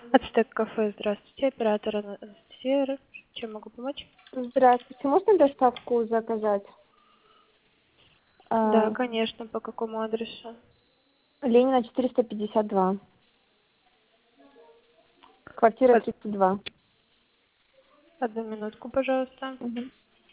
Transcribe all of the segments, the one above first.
Ацтек кафе, здравствуйте, оператор Анастасия, чем могу помочь? Здравствуйте, можно доставку заказать? Да, А, конечно, по какому адресу? Ленина 452, квартира Под- 32. Одну минутку, пожалуйста. Мгм.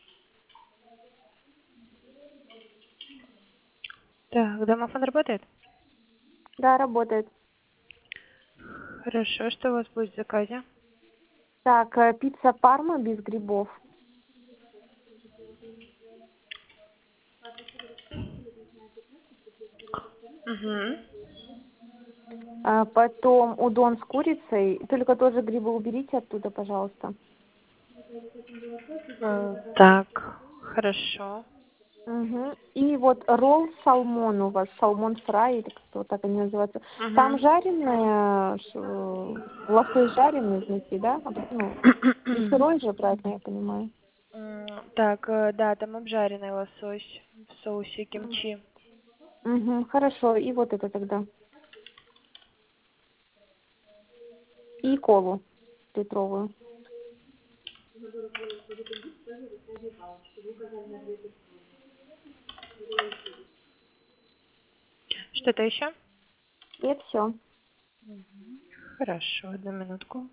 Так, домофон работает? Да, работает. Хорошо, что у вас будет в заказе? Так, пицца Парма без грибов. Угу. Потом удон с курицей, только тоже грибы уберите оттуда, пожалуйста. Так, хорошо. Мгм. И вот ролл салмон у вас, салмон фрай, или как-то вот так они называются. Там Угу. жареное, лосось жареный внутри, да? Ну, не сырой же, правильно я понимаю? Так, да, там обжаренный лосось в соусе кимчи. Угу, хорошо, и вот это тогда. И колу литровую. Что-то еще? И все. Хорошо, одну минутку.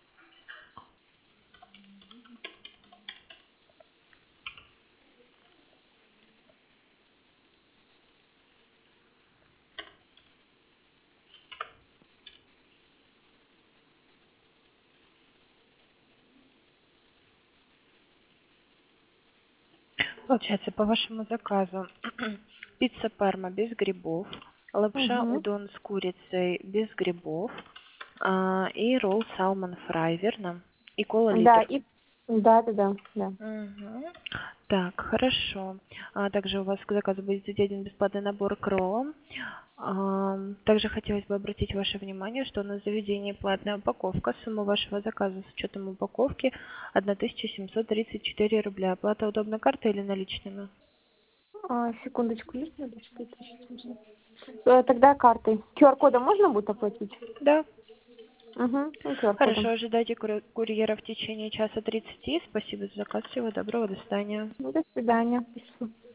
Получается, по вашему заказу пицца Парма без грибов, лапша Угу. удон с курицей без грибов и ролл салмон фрай, верно? И кола Да, литр. и да. Мгм. Так, хорошо. Также у вас к заказу будет идти один бесплатный набор к роллам. Также хотелось бы обратить ваше внимание, что на заведении платная упаковка. Сумма вашего заказа с учетом упаковки 1734 рубля. Оплата удобна картой или наличными? Секундочку, есть наличка? 1700. Тогда картой. QR-кодом можно будет оплатить? Да. Угу, и QR-кодом. Хорошо, ожидайте курьера в течение часа 30. Спасибо за заказ. Всего доброго, до свидания. Ну, до свидания. Спасибо.